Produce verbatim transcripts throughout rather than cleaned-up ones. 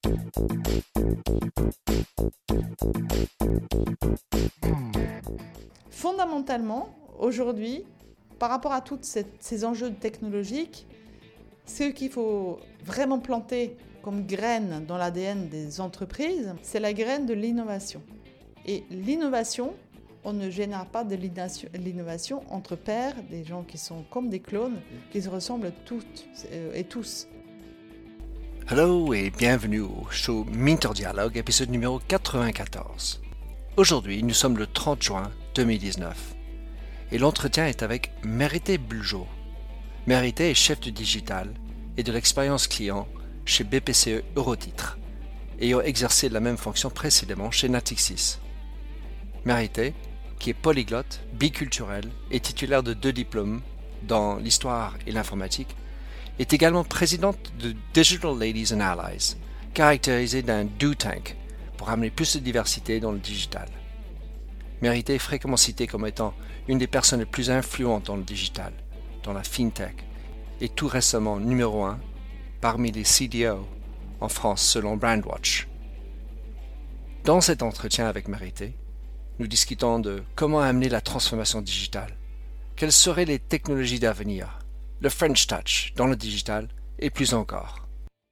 Fondamentalement, aujourd'hui, par rapport à tous ces enjeux technologiques, ce qu'il faut vraiment planter comme graine dans l'A D N des entreprises, c'est la graine de l'innovation. Et l'innovation, on ne génère pas de l'innovation entre pairs, des gens qui sont comme des clones, qui se ressemblent toutes et tous. Hello et bienvenue au show Minter Dialogue, épisode numéro quatre-vingt-quatorze. Aujourd'hui, nous sommes le trente juin deux mille dix-neuf et l'entretien est avec Mérité Buljo. Mérité est chef du digital et de l'expérience client chez B P C E Eurotitres, ayant exercé la même fonction précédemment chez Natixis. Mérité, qui est polyglotte, biculturel et titulaire de deux diplômes dans l'histoire et l'informatique, est également présidente de Digital Ladies and Allies, caractérisée d'un do tank pour amener plus de diversité dans le digital. Mérité est fréquemment citée comme étant une des personnes les plus influentes dans le digital, dans la fintech, et tout récemment numéro un parmi les C D O en France selon Brandwatch. Dans cet entretien avec Mérité, nous discutons de comment amener la transformation digitale, quelles seraient les technologies d'avenir, le French Touch dans le digital et plus encore.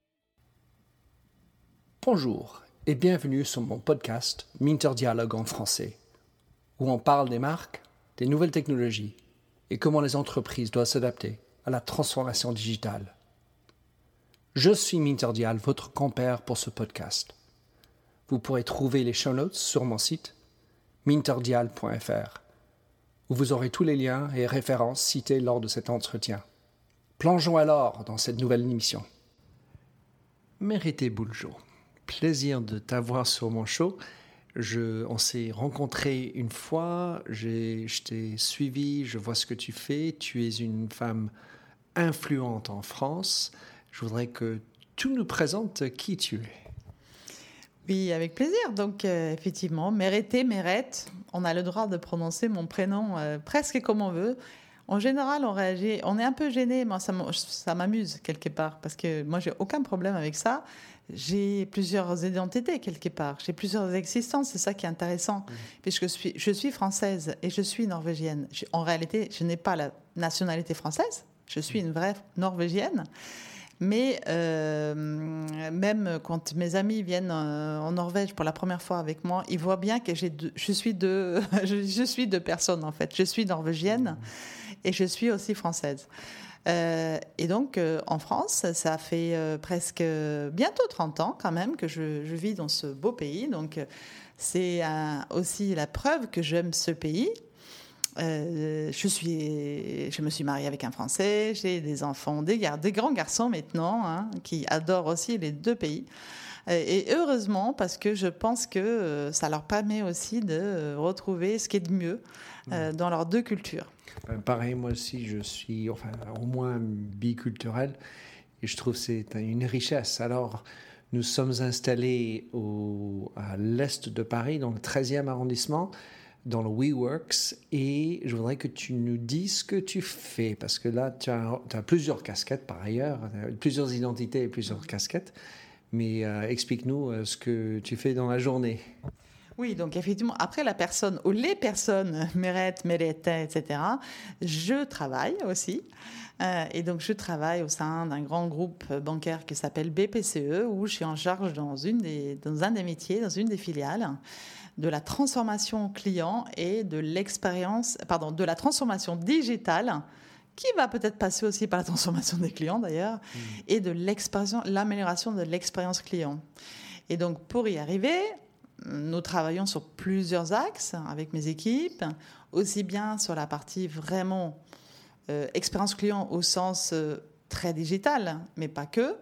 Bonjour et bienvenue sur mon podcast Minter Dialogue en français, où on parle des marques, des nouvelles technologies et comment les entreprises doivent s'adapter à la transformation digitale. Je suis Minter Dial, votre compère pour ce podcast. Vous pourrez trouver les show notes sur mon site minterdial point f r, où vous aurez tous les liens et références cités lors de cet entretien. Plongeons alors dans cette nouvelle émission. Mérité Buljo, plaisir de t'avoir sur mon show. Je, on s'est rencontrés une fois, j'ai, je t'ai suivi, je vois ce que tu fais. Tu es une femme influente en France. Je voudrais que tu nous présentes qui tu es. Oui, avec plaisir. Donc, euh, effectivement, Mérité, Mérette, on a le droit de prononcer mon prénom euh, presque comme on veut. En général, on réagit, on est un peu gêné, mais ça, ça m'amuse quelque part, parce que moi, j'ai aucun problème avec ça. J'ai plusieurs identités quelque part, j'ai plusieurs existences, c'est ça qui est intéressant, mmh. puisque je suis, je suis française et je suis norvégienne. Je, en réalité, je n'ai pas la nationalité française, je suis une vraie norvégienne. Mais euh, même quand mes amis viennent en Norvège pour la première fois avec moi, ils voient bien que j'ai deux, je, suis deux, je, je suis deux personnes en fait. Je suis norvégienne et je suis aussi française. Euh, et donc euh, en France, ça fait euh, presque bientôt trente ans quand même que je, je vis dans ce beau pays. Donc c'est euh, aussi la preuve que j'aime ce pays. Euh, je, suis, je me suis mariée avec un Français, j'ai des enfants, des, gar- des grands garçons maintenant, hein, qui adorent aussi les deux pays. Et heureusement, parce que je pense que ça leur permet aussi de retrouver ce qui est de mieux euh, dans leurs deux cultures. Pareil, moi aussi, je suis enfin, au moins biculturel et je trouve que c'est une richesse. Alors, nous sommes installés au, à l'est de Paris, dans le treizième arrondissement, dans le WeWorks, et je voudrais que tu nous dises ce que tu fais, parce que là, tu as, tu as plusieurs casquettes par ailleurs, plusieurs identités et plusieurs casquettes, mais euh, explique-nous euh, ce que tu fais dans la journée. Oui, donc effectivement, après la personne ou les personnes, Mérette, Méretta, et cetera, je travaille aussi. Euh, et donc, je travaille au sein d'un grand groupe bancaire qui s'appelle B P C E, où je suis en charge dans, une des, dans un des métiers, dans une des filiales, de la transformation client et de l'expérience, pardon, de la transformation digitale, qui va peut-être passer aussi par la transformation des clients d'ailleurs, mmh. et de l'amélioration de l'expérience client. Et donc, pour y arriver, nous travaillons sur plusieurs axes avec mes équipes, aussi bien sur la partie vraiment euh, expérience client au sens euh, très digital, mais pas que.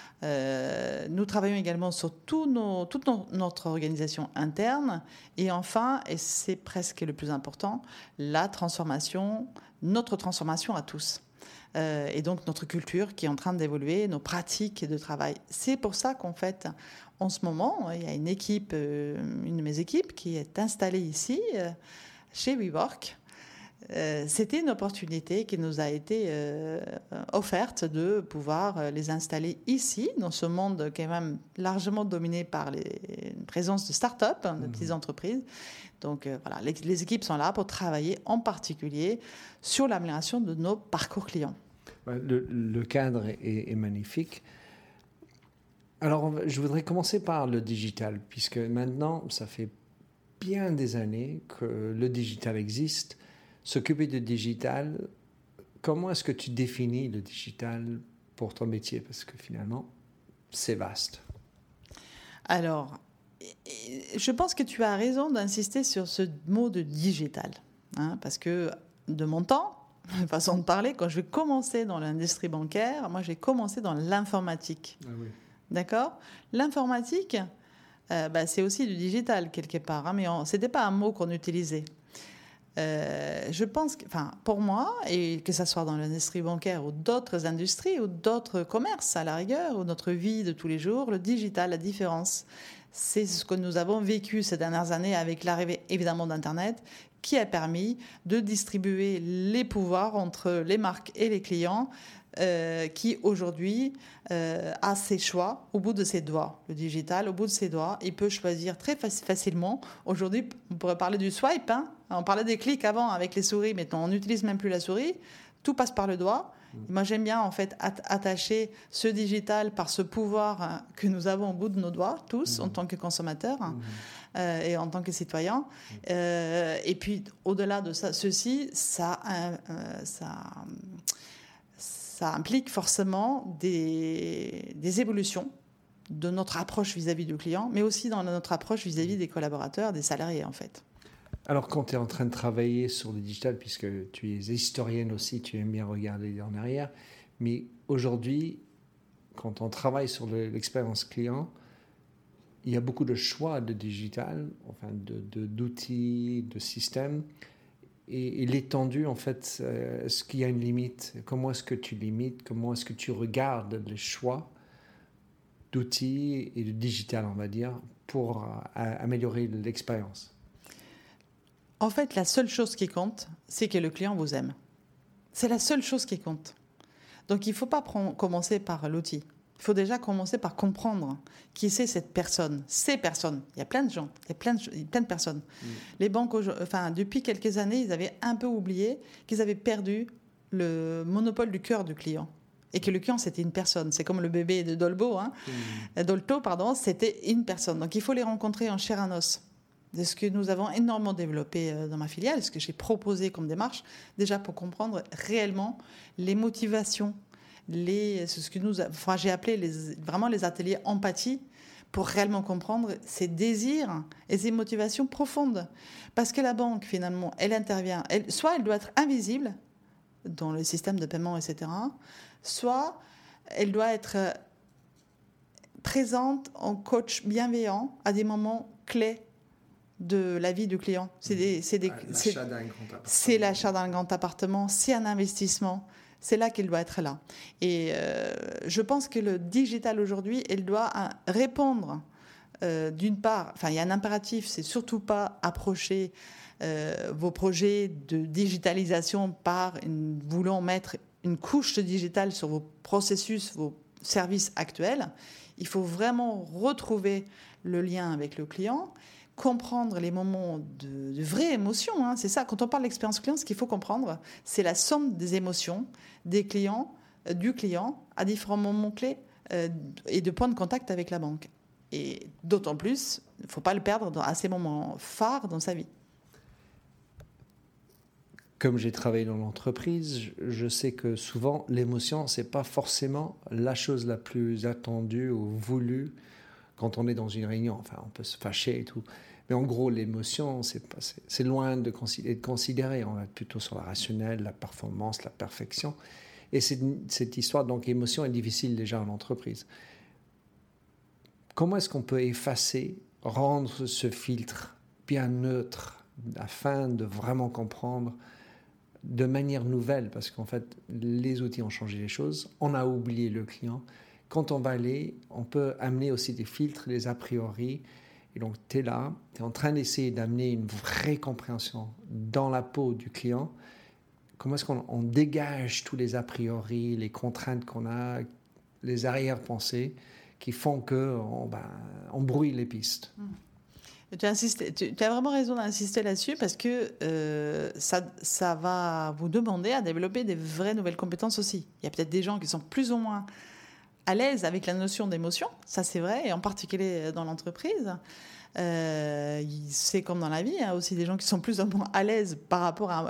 Euh, nous travaillons également sur tout nos, toute nos, notre organisation interne. Et enfin, et c'est presque le plus important, la transformation, notre transformation à tous. Euh, et donc notre culture qui est en train d'évoluer, nos pratiques de travail. C'est pour ça qu'en fait, en ce moment, il y a une équipe, euh, une de mes équipes qui est installée ici, euh, chez WeWork, euh, c'était une opportunité qui nous a été euh, offerte de pouvoir les installer ici, dans ce monde qui est même largement dominé par les, une présence de start-up, hein, de mmh. petites entreprises. Donc euh, voilà, les, les équipes sont là pour travailler en particulier sur l'amélioration de nos parcours clients. Le, le cadre est, est magnifique. Alors, je voudrais commencer par le digital, puisque maintenant, ça fait bien des années que le digital existe. S'occuper de digital, comment est-ce que tu définis le digital pour ton métier? Parce que finalement, c'est vaste. Alors, je pense que tu as raison d'insister sur ce mot de digital, hein, parce que de mon temps, façon de parler, quand je vais commencer dans l'industrie bancaire, moi j'ai commencé dans l'informatique. Ah oui. D'accord ? L'informatique, euh, bah, c'est aussi du digital quelque part, hein, mais ce n'était pas un mot qu'on utilisait. Euh, je pense que, enfin, pour moi, et que ce soit dans l'industrie bancaire ou d'autres industries ou d'autres commerces à la rigueur, ou notre vie de tous les jours, le digital, la différence, c'est ce que nous avons vécu ces dernières années avec l'arrivée évidemment d'Internet, qui a permis de distribuer les pouvoirs entre les marques et les clients, euh, qui aujourd'hui euh, a ses choix au bout de ses doigts. Le digital, au bout de ses doigts, il peut choisir très faci- facilement. Aujourd'hui, on pourrait parler du swipe, hein. On parlait des clics avant avec les souris, maintenant on n'utilise même plus la souris, tout passe par le doigt. Mmh. Moi, j'aime bien en fait at- attacher ce digital par ce pouvoir hein, que nous avons au bout de nos doigts, tous, mmh. en tant que consommateurs. Mmh. Euh, et en tant que citoyen. Euh, et puis, au-delà de ça, ceci, ça, euh, ça, ça implique forcément des, des évolutions de notre approche vis-à-vis du client, mais aussi dans notre approche vis-à-vis des collaborateurs, des salariés, en fait. Alors, quand tu es en train de travailler sur le digital, puisque tu es historienne aussi, tu aimes bien regarder en arrière, mais aujourd'hui, quand on travaille sur le, l'expérience client, il y a beaucoup de choix de digital, enfin de, de, d'outils, de systèmes. Et, et l'étendue, en fait, euh, est-ce qu'il y a une limite? Comment est-ce que tu limites? Comment est-ce que tu regardes les choix d'outils et de digital, on va dire, pour euh, améliorer l'expérience? En fait, la seule chose qui compte, c'est que le client vous aime. C'est la seule chose qui compte. Donc, il ne faut pas prendre, commencer par l'outil. Il faut déjà commencer par comprendre qui c'est cette personne, ces personnes. Il y a plein de gens, il y a plein de, plein de personnes. Mmh. Les banques, enfin, depuis quelques années, ils avaient un peu oublié qu'ils avaient perdu le monopole du cœur du client. Et que le client, c'était une personne. C'est comme le bébé de Dolbo, hein. Mmh. Dolto, pardon, c'était une personne. Donc, il faut les rencontrer en chair et en os. C'est ce que nous avons énormément développé dans ma filiale, ce que j'ai proposé comme démarche, déjà pour comprendre réellement les motivations, Les, c'est ce que nous, enfin, j'ai appelé les, vraiment les ateliers empathie pour réellement comprendre ses désirs et ses motivations profondes. Parce que la banque, finalement, elle intervient, elle, soit elle doit être invisible dans le système de paiement, et cetera, soit elle doit être présente en coach bienveillant à des moments clés de la vie du client. C'est, des, c'est, des, l'achat c'est, d'un grand appartement. C'est l'achat d'un grand appartement, c'est un investissement. C'est là qu'il doit être là. Et euh, je pense que le digital aujourd'hui, il doit répondre euh, d'une part, enfin il y a un impératif, c'est surtout pas approcher euh, vos projets de digitalisation par une, voulant mettre une couche de digital sur vos processus, vos services actuels. Il faut vraiment retrouver le lien avec le client, comprendre les moments de, de vraie émotion. Hein. C'est ça, quand on parle d'expérience client, ce qu'il faut comprendre, c'est la somme des émotions des clients, euh, du client, à différents moments clés euh, et de points de contact avec la banque. Et d'autant plus, il ne faut pas le perdre dans, à ces moments phares dans sa vie. Comme j'ai travaillé dans l'entreprise, je sais que souvent, l'émotion, ce n'est pas forcément la chose la plus attendue ou voulue quand on est dans une réunion. Enfin, on peut se fâcher et tout. Mais en gros, l'émotion, c'est, pas, c'est, c'est loin de considérer, de considérer. On va être plutôt sur la rationnelle, la performance, la perfection. Et c'est, cette histoire, donc, émotion est difficile déjà en entreprise. Comment est-ce qu'on peut effacer, rendre ce filtre bien neutre afin de vraiment comprendre de manière nouvelle? Parce qu'en fait, les outils ont changé les choses. On a oublié le client. Quand on va aller, on peut amener aussi des filtres, des a priori, Et donc, tu es là, tu es en train d'essayer d'amener une vraie compréhension dans la peau du client. Comment est-ce qu'on on dégage tous les a priori, les contraintes qu'on a, les arrière-pensées qui font qu'on ben, on brouille les pistes. Tu as, insisté, tu, tu as vraiment raison d'insister là-dessus parce que euh, ça, ça va vous demander à développer des vraies nouvelles compétences aussi. Il y a peut-être des gens qui sont plus ou moins à l'aise avec la notion d'émotion, ça c'est vrai, et en particulier dans l'entreprise. Euh, c'est comme dans la vie, hein, aussi des gens qui sont plus ou moins à l'aise par rapport à,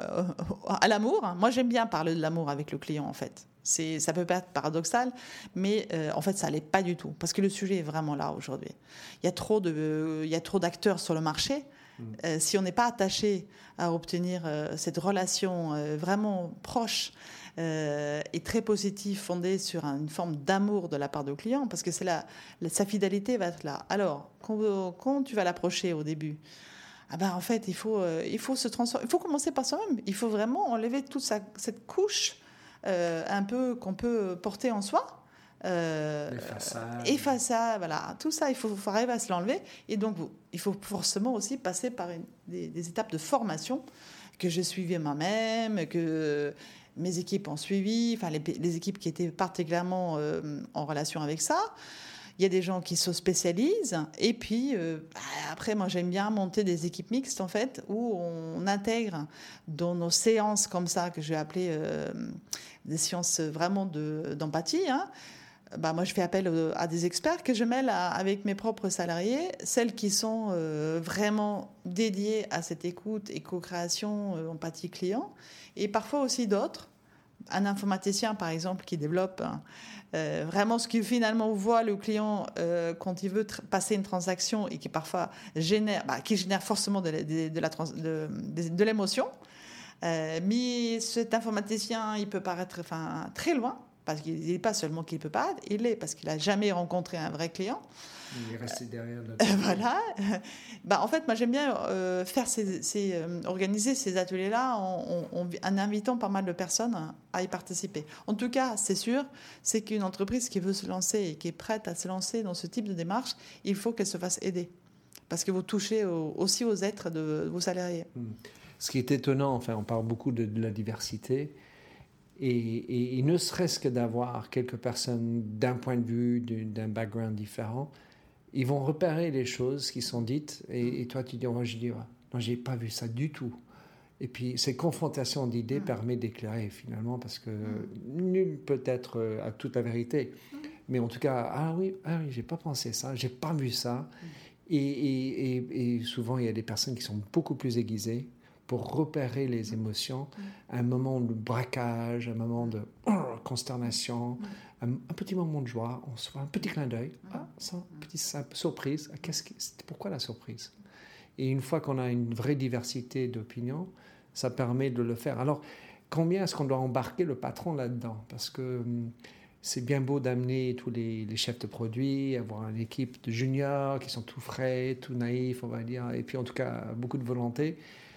à l'amour. Moi, j'aime bien parler de l'amour avec le client, en fait. C'est, ça peut paraître paradoxal, mais euh, en fait, ça l'est pas du tout, parce que le sujet est vraiment là aujourd'hui. Il y a trop de, euh, il y a trop d'acteurs sur le marché. Mmh. Euh, si on n'est pas attaché à obtenir euh, cette relation euh, vraiment proche euh, et très positive, fondée sur une forme d'amour de la part du client, parce que c'est la, la, sa fidélité va être là. Alors, quand, quand tu vas l'approcher au début, ah ben, en fait, il faut, euh, il faut se transformer. Il faut commencer par soi-même. Il faut vraiment enlever toute sa, cette couche euh, un peu qu'on peut porter en soi. Euh, les façades. Et façades, voilà. Tout ça, il faut, faut arriver à se l'enlever. Et donc, il faut forcément aussi passer par une, des, des étapes de formation que j'ai suivies moi-même, que mes équipes ont suivi, enfin les, les équipes qui étaient particulièrement euh, en relation avec ça. Il y a des gens qui se spécialisent. Et puis, euh, après, moi, j'aime bien monter des équipes mixtes, en fait, où on intègre dans nos séances comme ça, que je vais appeler euh, des séances vraiment de, d'empathie, hein. Bah, moi, je fais appel à des experts que je mêle à, avec mes propres salariés, celles qui sont euh, vraiment dédiées à cette écoute et co-création, euh, empathie client, et parfois aussi d'autres. Un informaticien, par exemple, qui développe hein, euh, vraiment ce qui finalement voit le client euh, quand il veut tr- passer une transaction et qui parfois génère, bah, qui génère forcément de, de, de, la trans- de, de, de l'émotion. Euh, mais cet informaticien, il peut paraître enfin, très loin. Parce qu'il n'est pas seulement qu'il ne peut pas, il est parce qu'il n'a jamais rencontré un vrai client. Il est resté derrière. Euh, voilà. Bah, en fait, moi, j'aime bien euh, faire ces, ces, euh, organiser ces ateliers-là en, en, en invitant pas mal de personnes à y participer. En tout cas, c'est sûr, c'est qu'une entreprise qui veut se lancer et qui est prête à se lancer dans ce type de démarche, il faut qu'elle se fasse aider. Parce que vous touchez au, aussi aux êtres de, de vos salariés. Ce qui est étonnant, enfin, on parle beaucoup de, de la diversité. Et, et, et ne serait-ce que d'avoir quelques personnes d'un point de vue, d'un background différent, ils vont repérer les choses qui sont dites. Et, et toi, tu dis, oh, je dis, non, j'ai pas vu ça du tout. Et puis, cette confrontation d'idées mmh. permet d'éclairer finalement, parce que mmh. nul peut être à toute la vérité. Mmh. Mais en tout cas, ah oui, ah oui, j'ai pas pensé ça, j'ai pas vu ça. Mmh. Et, et, et, et souvent, il y a des personnes qui sont beaucoup plus aiguisées pour repérer les émotions, mmh. un moment de braquage, un moment de oh, consternation, mmh. un, un petit moment de joie, on se voit un petit clin d'œil, mmh. ah, ça, une petite surprise, qu'est-ce qui, pourquoi la surprise? Et une fois qu'on a une vraie diversité d'opinions, ça permet de le faire. Alors, combien est-ce qu'on doit embarquer le patron là-dedans? Parce que hum, c'est bien beau d'amener tous les, les chefs de produits, avoir une équipe de juniors qui sont tout frais, tout naïfs, on va dire, et puis en tout cas, beaucoup de volonté.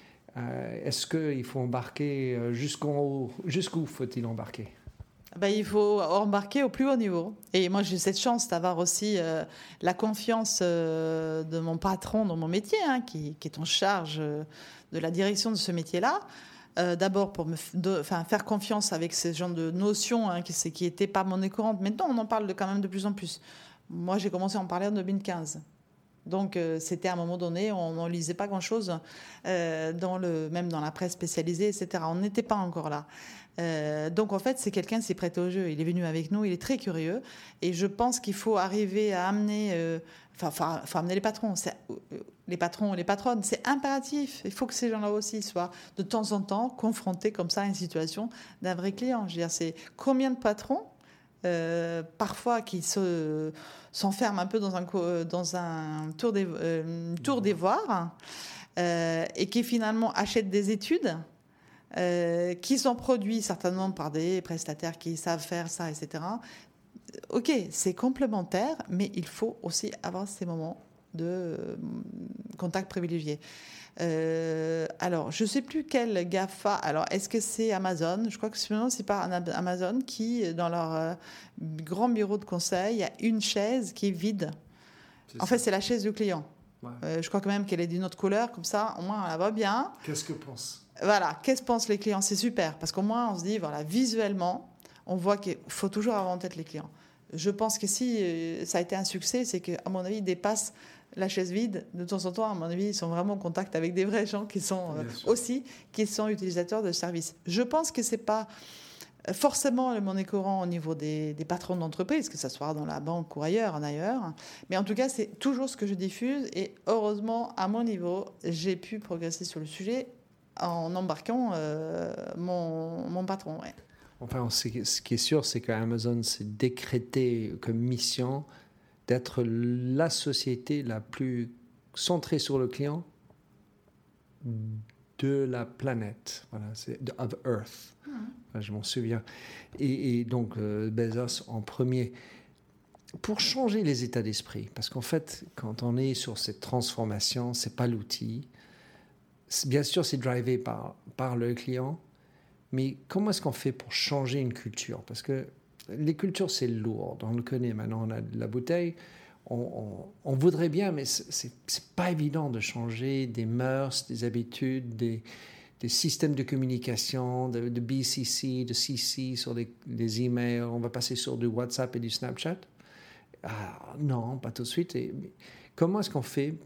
Euh, est-ce qu'il faut embarquer jusqu'en, jusqu'où faut-il embarquer? Ben, il faut embarquer au plus haut niveau. Et moi, j'ai cette chance d'avoir aussi euh, la confiance euh, de mon patron dans mon métier, hein, qui, qui est en charge euh, de la direction de ce métier-là. Euh, d'abord, pour me de, faire confiance avec ce genre de notions hein, qui n'étaient pas monnaie courante. Maintenant, on en parle de, quand même de plus en plus. Moi, j'ai commencé à en parler en deux mille quinze. Donc, euh, c'était à un moment donné, on n'en lisait pas grand-chose, euh, dans le, même dans la presse spécialisée, et cetera. On n'était pas encore là. Euh, donc, en fait, c'est quelqu'un qui s'est prêté au jeu. Il est venu avec nous, il est très curieux. Et je pense qu'il faut arriver à amener... Euh, enfin, faut, faut amener les patrons. C'est, euh, les patrons et les patronnes, c'est impératif. Il faut que ces gens-là aussi soient, de temps en temps, confrontés comme ça à une situation d'un vrai client. Je veux dire, c'est combien de patrons Euh, parfois qui se, s'enferment un peu dans un, dans un tour, des, euh, tour d'ivoire euh, et qui finalement achètent des études euh, qui sont produites certainement par des prestataires qui savent faire ça, et cetera. Ok, c'est complémentaire, mais il faut aussi avoir ces moments de euh, contact privilégié. Euh, alors, je ne sais plus quel GAFA. Alors, est-ce que c'est Amazon? Je crois que c'est pas Amazon qui, dans leur euh, grand bureau de conseil, il y a une chaise qui est vide. C'est en ça. Fait, c'est la chaise du client. Ouais. Euh, je crois quand même qu'elle est d'une autre couleur, comme ça, au moins, elle va bien. Qu'est-ce que pensent Voilà, qu'est-ce que pensent les clients? C'est super, parce qu'au moins, on se dit, voilà, visuellement, on voit qu'il faut toujours avoir en tête les clients. Je pense que si euh, ça a été un succès, c'est qu'à mon avis, ils dépassent la chaise vide. De temps en temps, à mon avis, ils sont vraiment en contact avec des vrais gens qui sont euh, aussi, qui sont utilisateurs de services. Je pense que c'est pas forcément le monnaie courant au niveau des, des patrons d'entreprise, que ce soit dans la banque ou ailleurs, en ailleurs. Mais en tout cas, c'est toujours ce que je diffuse. Et heureusement, à mon niveau, j'ai pu progresser sur le sujet en embarquant euh, mon, mon patron. Ouais. Enfin, ce qui est sûr, c'est qu'Amazon s'est décrété comme mission d'être la société la plus centrée sur le client de la planète, voilà, c'est of Earth. Mmh. Enfin, je m'en souviens. Et, et donc euh, Bezos en premier. Pour changer les états d'esprit, parce qu'en fait, quand on est sur cette transformation, c'est pas l'outil. C'est, bien sûr, c'est drivé par par le client, mais comment est-ce qu'on fait pour changer une culture? Parce que les cultures, c'est lourd. On le connaît maintenant. On a de la bouteille. On, on, on voudrait bien, mais c'est, c'est pas évident de changer des mœurs, des habitudes, des, des systèmes de communication, de, de B C C, de C C sur les, les emails. On va passer sur du WhatsApp et du Snapchat. Ah, non, pas tout de suite. Et, comment est-ce qu'on fait,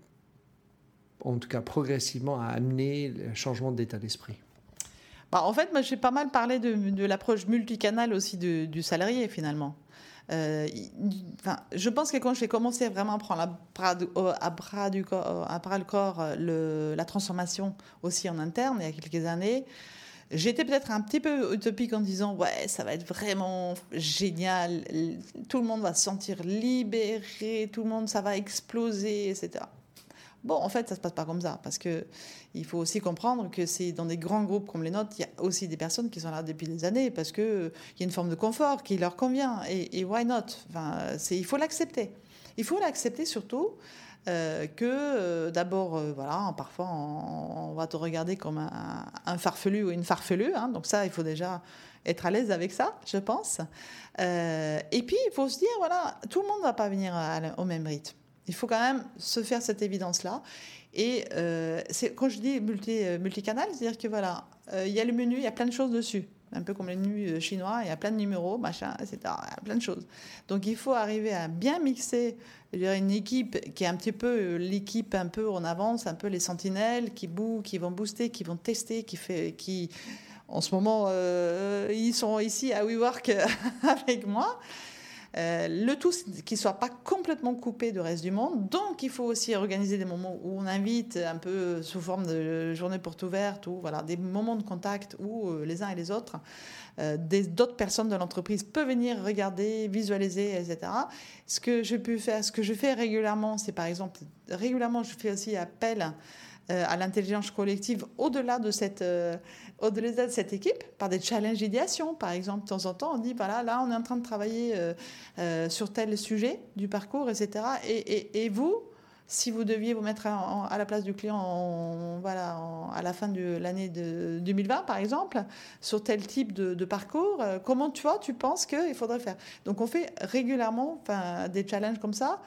en tout cas progressivement, à amener le changement d'état d'esprit? Bah, en fait, moi, j'ai pas mal parlé de, de l'approche multicanal aussi de, du salarié, finalement. Euh, enfin, je pense que quand j'ai commencé vraiment à prendre à bras, du, à bras, du corps, à bras le corps le, la transformation aussi en interne, il y a quelques années, j'étais peut-être un petit peu utopique en disant « Ouais, ça va être vraiment génial, tout le monde va se sentir libéré, tout le monde, ça va exploser, et cetera » Bon, en fait, ça ne se passe pas comme ça, parce qu'il faut aussi comprendre que c'est dans des grands groupes comme les nôtres, il y a aussi des personnes qui sont là depuis des années, parce qu'il euh, y a une forme de confort qui leur convient, et, et why not? Enfin, c'est, il faut l'accepter. Il faut l'accepter surtout euh, que, euh, d'abord, euh, voilà, parfois, on, on va te regarder comme un, un farfelu ou une farfelue, hein, donc ça, il faut déjà être à l'aise avec ça, je pense. Euh, et puis, il faut se dire, voilà, tout le monde ne va pas venir à, au même rythme. Il faut quand même se faire cette évidence-là. Et euh, c'est, quand je dis multi, multicanal, c'est-à-dire que voilà, euh, il y a le menu, il y a plein de choses dessus. Un peu comme les menus chinois, il y a plein de numéros, machin, et cetera. Il y a plein de choses. Donc il faut arriver à bien mixer, je dirais, une équipe qui est un petit peu l'équipe un peu en avance, un peu les sentinelles qui bouent, qui vont booster, qui vont tester, qui fait, qui en ce moment euh, ils sont ici à WeWork avec moi. Euh, le tout, c'est qu'il ne soit pas complètement coupé du reste du monde. Donc, il faut aussi organiser des moments où on invite un peu sous forme de journée porte ouverte ou voilà, des moments de contact où euh, les uns et les autres, euh, des, d'autres personnes de l'entreprise peuvent venir regarder, visualiser, et cetera. Ce que je peux faire, ce que je fais régulièrement, c'est par exemple, régulièrement, je fais aussi appel euh, à l'intelligence collective au-delà de cette... Euh, au-delà de cette équipe, par des challenges d'idéation, par exemple, de temps en temps, on dit, voilà, là, on est en train de travailler euh, euh, sur tel sujet du parcours, et cetera. Et, et, et vous, si vous deviez vous mettre à, à la place du client en, voilà, en, à la fin de l'année de deux mille vingt, par exemple, sur tel type de, de parcours, euh, comment tu vois, tu penses qu'il faudrait faire? Donc, on fait régulièrement des challenges comme ça.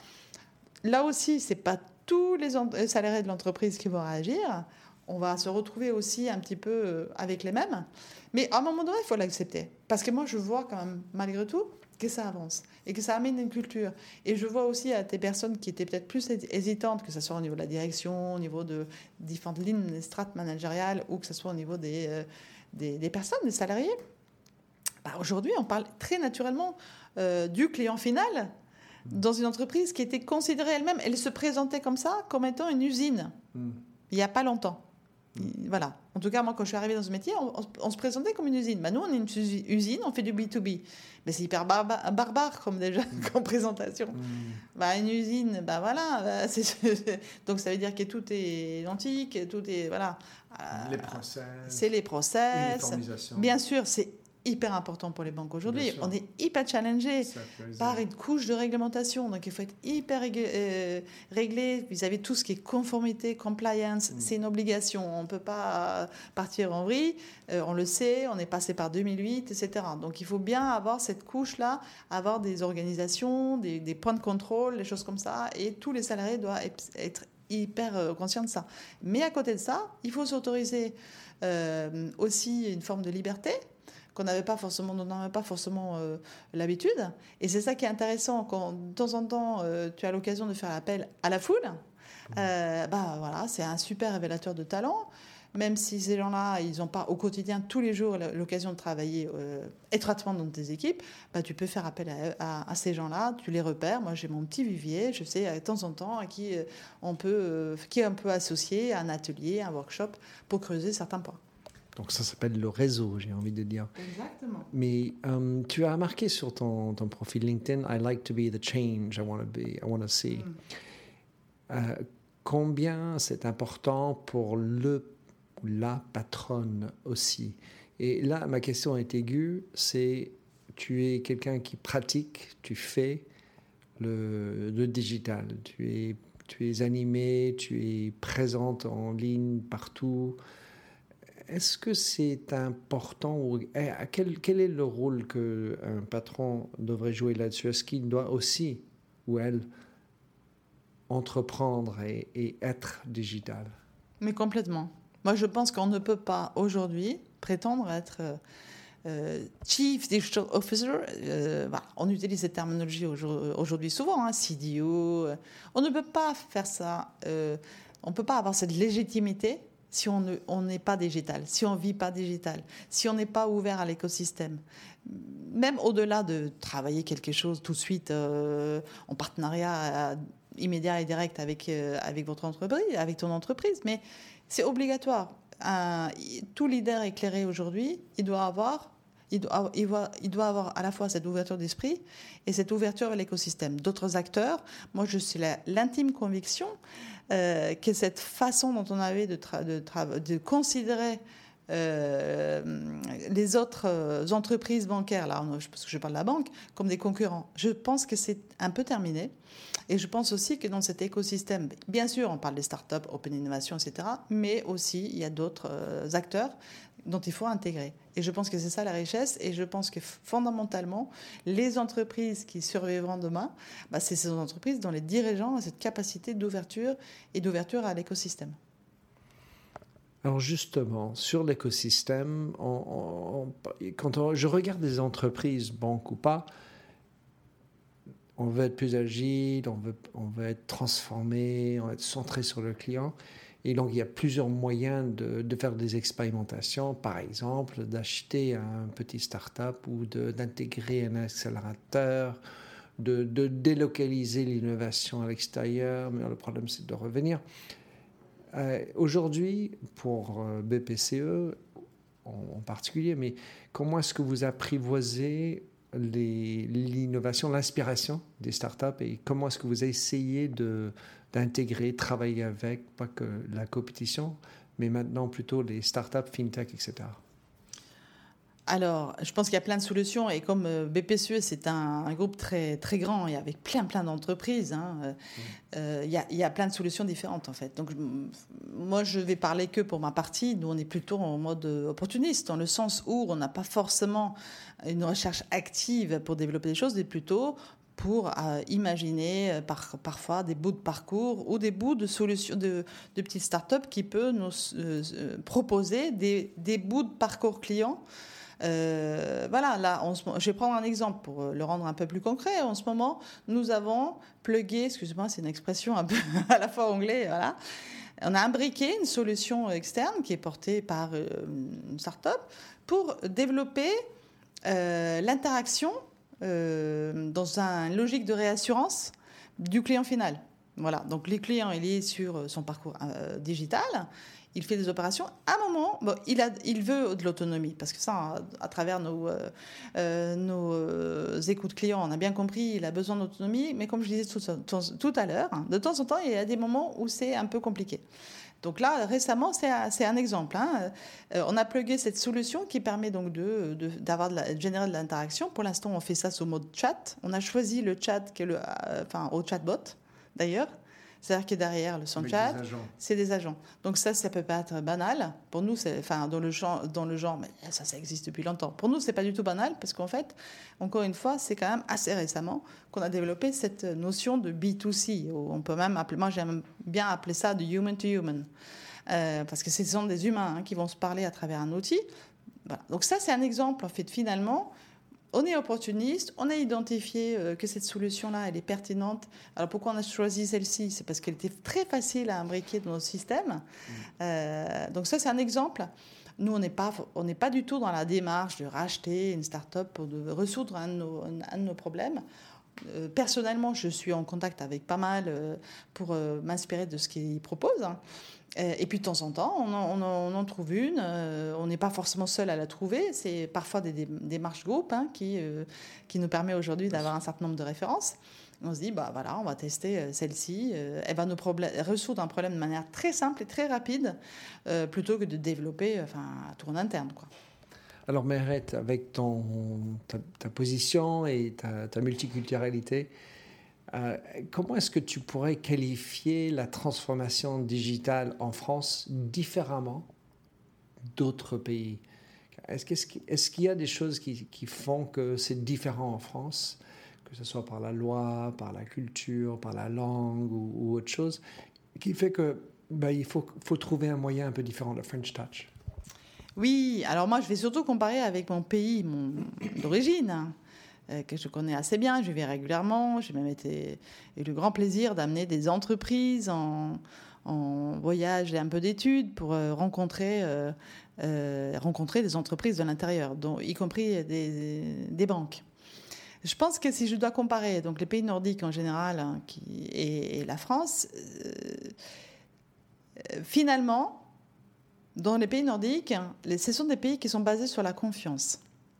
Là aussi, ce n'est pas tous les salariés de l'entreprise qui vont réagir. On va se retrouver aussi un petit peu avec les mêmes. Mais à un moment donné, il faut l'accepter. Parce que moi, je vois quand même, malgré tout, que ça avance et que ça amène une culture. Et je vois aussi à des personnes qui étaient peut-être plus hésitantes, que ce soit au niveau de la direction, au niveau de différentes lignes, des strates managériales, ou que ce soit au niveau des, euh, des, des personnes, des salariés. Bah, aujourd'hui, on parle très naturellement euh, du client final dans une entreprise qui était considérée elle-même, elle se présentait comme ça, comme étant une usine, mm. il n'y a pas longtemps. Voilà. En tout cas, moi, quand je suis arrivée dans ce métier, on, on, on se présentait comme une usine. Bah, nous, on est une usine, on fait du B to B. Mais c'est hyper barba- barbare comme déjà mmh. comme présentation. Mmh. Bah, une usine, bah voilà. Bah, c'est, c'est, donc ça veut dire que tout est identique, tout est voilà. Les process. C'est les process. Bien sûr, c'est hyper important pour les banques aujourd'hui. On est hyper challengé par une couche de réglementation. Donc, il faut être hyper rég- euh, réglé vis-à-vis de tout ce qui est conformité, compliance. Mm. C'est une obligation. On ne peut pas partir en vrille. Euh, on le sait, on est passé par deux mille huit, et cetera. Donc, il faut bien avoir cette couche-là, avoir des organisations, des, des points de contrôle, des choses comme ça. Et tous les salariés doivent être hyper euh, conscient de ça. Mais à côté de ça, il faut s'autoriser euh, aussi une forme de liberté qu'on n'avait pas forcément, dont on n'avait pas forcément euh, l'habitude. Et c'est ça qui est intéressant quand de temps en temps euh, tu as l'occasion de faire appel à la foule. Euh, bah voilà, c'est un super révélateur de talent. Même si ces gens-là, ils n'ont pas au quotidien, tous les jours, l'occasion de travailler euh, étroitement dans tes équipes, bah, tu peux faire appel à, à, à ces gens-là, tu les repères. Moi, j'ai mon petit vivier, je sais de temps en temps à qui on peut, euh, qui on peut associer à un atelier, un workshop, pour creuser certains points. Donc ça s'appelle le réseau, j'ai envie de dire. Exactement. Mais um, tu as marqué sur ton, ton profil LinkedIn, I like to be the change I want to be, I want to see. Mm. Euh, combien c'est important pour le la patronne aussi. Et là, ma question est aiguë, c'est tu es quelqu'un qui pratique, tu fais le, le digital, tu es, tu es animé, tu es présente en ligne partout. Est-ce que c'est important ou quel, quel est le rôle qu'un patron devrait jouer là-dessus? Est-ce qu'il doit aussi, ou elle, entreprendre et, et être digital? Mais complètement. Moi, je pense qu'on ne peut pas aujourd'hui prétendre être euh, Chief Digital Officer. Euh, bah, on utilise cette terminologie aujourd'hui souvent, hein, C D O. On ne peut pas faire ça. Euh, on ne peut pas avoir cette légitimité si on ne, on n'est pas digital, si on ne vit pas digital, si on n'est pas ouvert à l'écosystème. Même au-delà de travailler quelque chose tout de suite euh, en partenariat immédiat et direct avec, euh, avec votre entreprise, avec ton entreprise, mais c'est obligatoire. Un, tout leader éclairé aujourd'hui, il doit avoir, il doit, il, doit, il doit avoir à la fois cette ouverture d'esprit et cette ouverture à l'écosystème. D'autres acteurs, moi je suis la, l'intime conviction euh, que cette façon dont on avait de, tra- de, tra- de considérer euh, les autres entreprises bancaires, là, parce que je parle de la banque, comme des concurrents, je pense que c'est un peu terminé. Et je pense aussi que dans cet écosystème, bien sûr, on parle des startups, open innovation, et cetera, mais aussi, il y a d'autres euh, acteurs dont il faut intégrer. Et je pense que c'est ça la richesse. Et je pense que fondamentalement, les entreprises qui survivront demain, bah, c'est ces entreprises dont les dirigeants ont cette capacité d'ouverture et d'ouverture à l'écosystème. Alors justement, sur l'écosystème, on, on, on, quand on, je regarde des entreprises, banques ou pas, on veut être plus agile, on veut, on veut être transformé, on veut être centré sur le client. Et donc, il y a plusieurs moyens de, de faire des expérimentations. Par exemple, d'acheter un petit start-up ou de, d'intégrer un accélérateur, de, de délocaliser l'innovation à l'extérieur. Mais le problème, c'est de revenir. Euh, aujourd'hui, pour B P C E en, en particulier, mais comment est-ce que vous apprivoisez Les, l'innovation, l'inspiration des startups et comment est-ce que vous essayez de, d'intégrer, travailler avec, pas que la compétition, mais maintenant plutôt les startups, fintech, et cetera. Alors, je pense qu'il y a plein de solutions et comme B P C E, c'est un, un groupe très, très grand et avec plein, plein d'entreprises, hein, mmh. euh, il y a, il y a plein de solutions différentes en fait. Donc, je, moi, je vais parler que pour ma partie. Nous, on est plutôt en mode opportuniste, dans le sens où on n'a pas forcément une recherche active pour développer des choses, mais plutôt pour euh, imaginer par, parfois des bouts de parcours ou des bouts de solutions de, de petites startups qui peuvent nous euh, proposer des, des bouts de parcours clients. Euh, voilà, là, on se, je vais prendre un exemple pour le rendre un peu plus concret. En ce moment, nous avons plugué, excusez-moi, c'est une expression un peu à la fois anglais, voilà. On a imbriqué une solution externe qui est portée par une start-up pour développer euh, l'interaction euh, dans une logique de réassurance du client final. Voilà, donc le client il est sur son parcours euh, digital. Il fait des opérations. À un moment, bon, il, a, il veut de l'autonomie, parce que ça, à, à travers nos, euh, euh, nos euh, écoutes clients, on a bien compris, il a besoin d'autonomie. Mais comme je disais tout, tout, tout à l'heure, de temps en temps, il y a des moments où c'est un peu compliqué. Donc là, récemment, c'est un, c'est un exemple. Hein. Euh, on a plugué cette solution qui permet donc de, de, d'avoir de, la, de générer de l'interaction. Pour l'instant, on fait ça sous mode chat. On a choisi le chat, qui est le, euh, enfin, au chatbot, d'ailleurs. C'est-à-dire que derrière le SoundChat, c'est des agents. Donc ça, ça peut pas être banal. Pour nous, c'est, enfin, dans le genre, dans le genre, mais ça, ça existe depuis longtemps. Pour nous, c'est pas du tout banal parce qu'en fait, encore une fois, c'est quand même assez récemment qu'on a développé cette notion de B deux C. On peut même appeler, moi, j'aime bien appeler ça de human to human. Euh, parce que ce sont des humains hein, qui vont se parler à travers un outil. Voilà. Donc ça, c'est un exemple, en fait, finalement, on est opportuniste, on a identifié euh, que cette solution-là, elle est pertinente. Alors pourquoi on a choisi celle-ci ? C'est parce qu'elle était très facile à imbriquer dans notre système. Mmh. Euh, donc ça, c'est un exemple. Nous, on n'est pas, on n'est pas du tout dans la démarche de racheter une start-up pour de résoudre un de nos, un de nos problèmes. Euh, personnellement, je suis en contact avec pas mal euh, pour euh, m'inspirer de ce qu'ils proposent. Et puis de temps en temps, on en, on en, on en trouve une. Euh, on n'est pas forcément seul à la trouver. C'est parfois des, des démarches groupes hein, qui, euh, qui nous permet aujourd'hui d'avoir un certain nombre de références. On se dit, bah voilà, on va tester celle-ci. Euh, elle va nous problè- résoudre un problème de manière très simple et très rapide, euh, plutôt que de développer, enfin, à tour interne, quoi. Alors, Meherette, avec ton, ta, ta position et ta, ta multiculturalité, Euh, comment est-ce que tu pourrais qualifier la transformation digitale en France différemment d'autres pays ? Est-ce, qu'est-ce, est-ce qu'il y a des choses qui, qui font que c'est différent en France, que ce soit par la loi, par la culture, par la langue ou, ou autre chose, qui fait que ben, il faut, faut trouver un moyen un peu différent, le French Touch ? Oui, alors moi je vais surtout comparer avec mon pays mon, d'origine, que je connais assez bien, je vais régulièrement. J'ai même été, eu le grand plaisir d'amener des entreprises en, en voyage et un peu d'études pour euh, rencontrer, euh, euh, rencontrer des entreprises de l'intérieur, dont, y compris des, des banques. Je pense que si je dois comparer donc les pays nordiques en général hein, qui, et, et la France, euh, euh, finalement, dans les pays nordiques, les, ce sont des pays qui sont basés sur la confiance.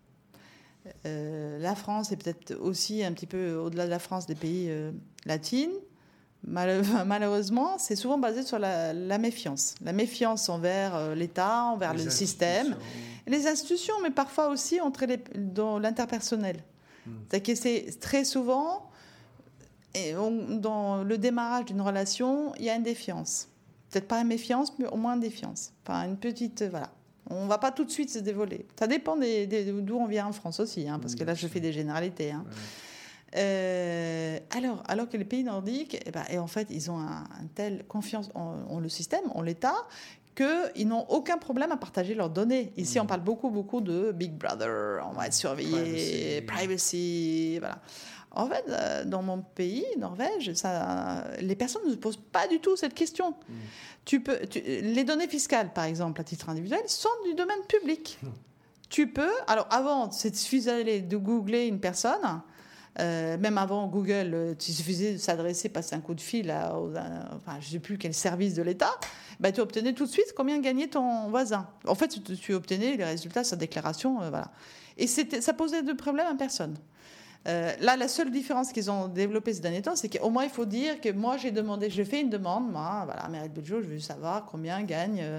Euh, la France est peut-être aussi un petit peu au-delà de la France des pays euh, latines. Mal- malheureusement, c'est souvent basé sur la, la méfiance. La méfiance envers euh, l'État, envers les le système, les institutions, mais parfois aussi entre les, dans l'interpersonnel. Mmh. C'est-à-dire que c'est très souvent, et on, dans le démarrage d'une relation, il y a une défiance. Peut-être pas une méfiance, mais au moins une défiance. Enfin, une petite... Euh, voilà. On ne va pas tout de suite se dévoiler. Ça dépend des, des, d'où on vient en France aussi, hein, parce que là, je fais des généralités. Hein. Ouais. Euh, alors, alors que les pays nordiques, eh ben, et en fait, ils ont un, un telle confiance en, en le système, en l'État, qu'ils n'ont aucun problème à partager leurs données. Ici, mmh. on parle beaucoup, beaucoup de Big Brother, on va être surveillé, privacy, privacy voilà. En fait, dans mon pays, Norvège, ça, les personnes ne se posent pas du tout cette question. Mmh. Tu peux, tu, les données fiscales, par exemple, à titre individuel, sont du domaine public. Mmh. Tu peux... Alors, avant, il suffisait de googler une personne. Euh, même avant Google, il suffisait de s'adresser, passer un coup de fil à, à, enfin, je ne sais plus quel service de l'État. Bah, tu obtenais tout de suite combien gagnait ton voisin. En fait, tu, tu obtenais les résultats, sa déclaration, euh, voilà. Et c'était, ça posait de problème à personne. Euh, là, la seule différence qu'ils ont développée ces derniers temps, c'est qu'au moins, il faut dire que moi, j'ai demandé, je fais une demande, moi, voilà, Meherette Bejo, je veux savoir combien gagne euh,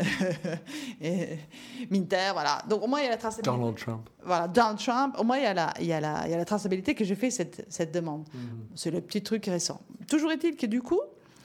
et, Minter, voilà. Donc, au moins, il y a la traçabilité. Donald Trump. Voilà, Donald Trump. Au moins, il y a la, il y a la, il y a la traçabilité que j'ai fait cette, cette demande. Mm-hmm. C'est le petit truc récent. Toujours est-il que, du coup,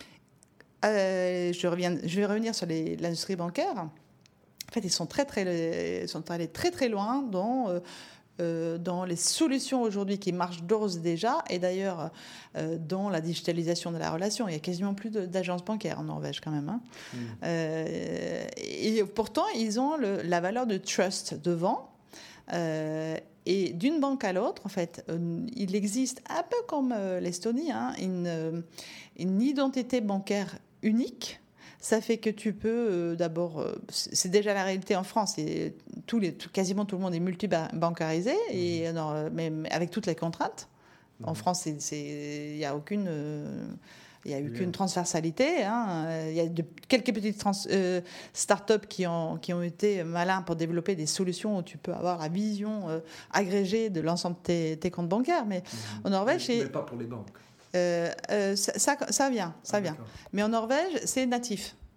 euh, je, reviens, je vais revenir sur les, l'industrie bancaire. En fait, ils sont, très, très, ils sont allés très, très loin dans... Euh, Euh, dans les solutions aujourd'hui qui marchent d'ores et déjà, et d'ailleurs euh, dans la digitalisation de la relation. Il n'y a quasiment plus de, d'agences bancaires en Norvège quand même. Hein. Mmh. Euh, et pourtant, ils ont le, la valeur de trust devant. Euh, et d'une banque à l'autre, en fait, euh, il existe, un peu comme euh, l'Estonie, hein, une, une identité bancaire unique. Ça fait que tu peux euh, d'abord, euh, c'est déjà la réalité en France, et tous les, tout, quasiment tout le monde est multi-bancarisé, mmh. et, non, mais, mais avec toutes les contraintes. Mmh. En France, il n'y a aucune, euh, y a aucune transversalité. Hein. Il y a de, quelques petites trans, euh, start-up qui ont, qui ont été malins pour développer des solutions où tu peux avoir la vision euh, agrégée de l'ensemble de tes, tes comptes bancaires. Mais mmh. en Norvège, mais, mais pas pour les banques. Euh, euh, ça, ça, ça vient, ça ah, vient. Mais en Norvège, c'est natif.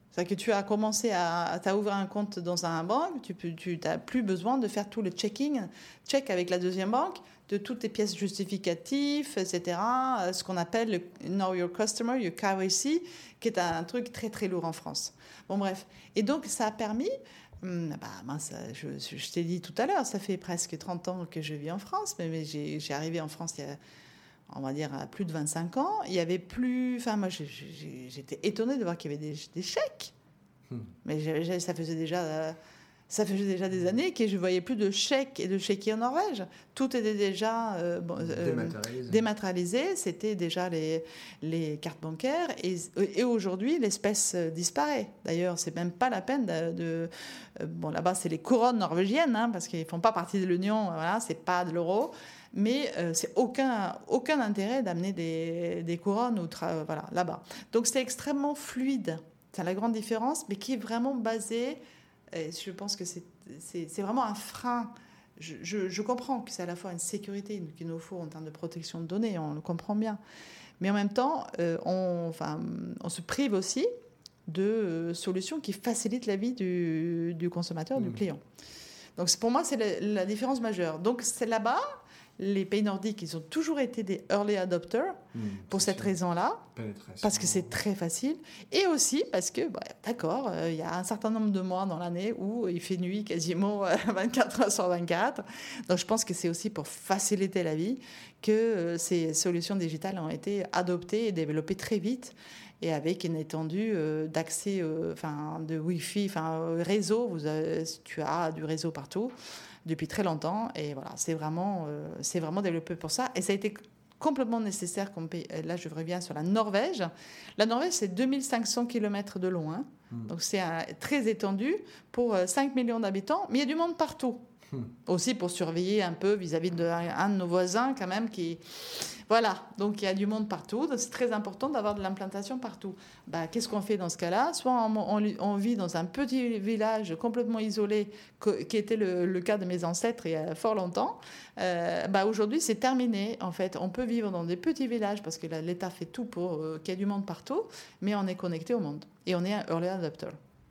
C'est-à-dire que tu as commencé à, à ouvrir un compte dans un banque, tu n'as plus besoin de faire tout le checking, check avec la deuxième banque, de toutes tes pièces justificatives, et cetera. Ce qu'on appelle le Know Your Customer, le K Y C, qui est un truc très très lourd en France. Bon bref. Et donc ça a permis, hum, bah, mince, je, je t'ai dit tout à l'heure, ça fait presque trente ans que je vis en France, mais, mais j'ai, j'ai arrivé en France il y a, on va dire, à plus de vingt-cinq ans. Il y avait plus... Enfin, moi, j'ai, j'ai, j'étais étonnée de voir qu'il y avait des, des chèques. Hmm. Mais j'ai, j'ai, ça faisait déjà... Euh, ça faisait déjà des années que je ne voyais plus de chèques et de chéquiers en Norvège. Tout était déjà euh, euh, dématérialisé. dématérialisé. C'était déjà les, les cartes bancaires. Et, et aujourd'hui, l'espèce disparaît. D'ailleurs, ce n'est même pas la peine de... de euh, bon, là-bas, c'est les couronnes norvégiennes, hein, parce qu'ils ne font pas partie de l'Union. Voilà, ce n'est pas de l'euro. Mais euh, c'est aucun, aucun intérêt d'amener des, des couronnes ou tra- voilà, là-bas. Donc c'est extrêmement fluide. C'est la grande différence, mais qui est vraiment basée, et je pense que c'est, c'est, c'est vraiment un frein. Je, je, je comprends que c'est à la fois une sécurité qu'il nous faut en termes de protection de données, on le comprend bien. Mais en même temps, euh, on, enfin, on se prive aussi de euh, solutions qui facilitent la vie du, du consommateur, mmh. du client. Donc pour moi, c'est la, la différence majeure. Donc c'est là-bas... Les pays nordiques, ils ont toujours été des early adopters mmh, pour cette sûr. raison-là, parce que c'est très facile, et aussi parce que, bah, d'accord, il euh, y a un certain nombre de mois dans l'année où il fait nuit quasiment euh, vingt-quatre heures sur vingt-quatre. Donc je pense que c'est aussi pour faciliter la vie que euh, ces solutions digitales ont été adoptées et développées très vite, et avec une étendue euh, d'accès, euh, enfin, de Wi-Fi, enfin, réseau. Vous avez, tu as du réseau partout depuis très longtemps, et voilà, c'est vraiment, euh, c'est vraiment développé pour ça, et ça a été complètement nécessaire. Comme pays. Là, je reviens sur la Norvège. La Norvège, c'est deux mille cinq cents kilomètres de long, hein. mmh. Donc c'est un, très étendu pour cinq millions d'habitants, mais il y a du monde partout. Mmh. Aussi pour surveiller un peu vis-à-vis de un de nos voisins quand même qui... Voilà, donc il y a du monde partout, donc c'est très important d'avoir de l'implantation partout. Bah, qu'est-ce qu'on fait dans ce cas-là ? Soit on, on, on vit dans un petit village complètement isolé, que, qui était le, le cas de mes ancêtres il y a fort longtemps. Euh, bah, aujourd'hui, c'est terminé. En fait, on peut vivre dans des petits villages parce que là, l'État fait tout pour euh, qu'il y ait du monde partout, mais on est connecté au monde et on est un early adopter.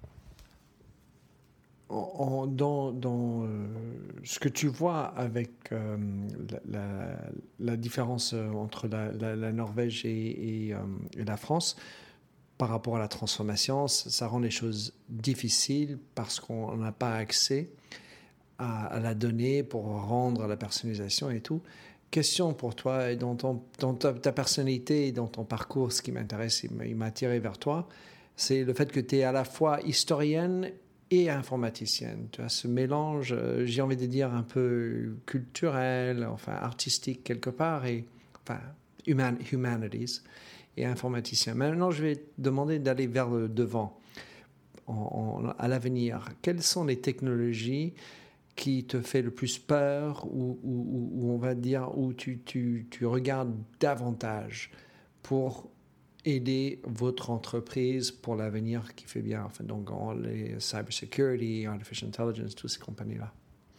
En, dans dans euh, ce que tu vois avec euh, la, la, la différence entre la, la, la Norvège et, et, euh, et la France par rapport à la transformation, ça, ça rend les choses difficiles parce qu'on n'a pas accès à, à la donnée pour rendre la personnalisation et tout. Question pour toi, dans, ton, dans ta, ta personnalité et dans ton parcours, ce qui m'intéresse, il m'a attiré vers toi, c'est le fait que tu es à la fois historienne et informaticienne. Tu as ce mélange, euh, j'ai envie de dire, un peu culturel, enfin artistique quelque part, et enfin human, humanities et informaticien. Maintenant, je vais te demander d'aller vers le devant, en, en, à l'avenir. Quelles sont les technologies qui te fait le plus peur, ou, ou, ou on va dire, où tu, tu, tu regardes davantage pour aider votre entreprise pour l'avenir qui fait bien, enfin, donc les cybersecurity, artificial intelligence, toutes ces compagnies-là.